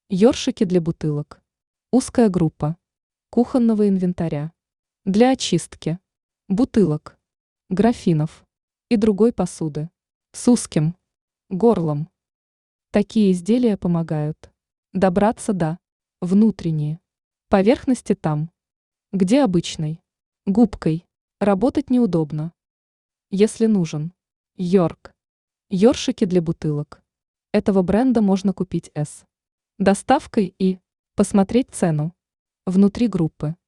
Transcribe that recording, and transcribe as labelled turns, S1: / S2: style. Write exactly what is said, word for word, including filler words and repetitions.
S1: Ёршики для бутылок. Узкая группа. Кухонного инвентаря. Для очистки. Бутылок. Графинов. И другой посуды. С узким горлом. Такие изделия помогают добраться до внутренней поверхности там, где обычной губкой работать неудобно. Если нужен Йорк. Ёршики для бутылок. Этого бренда можно купить с доставкой и посмотреть цену внутри группы.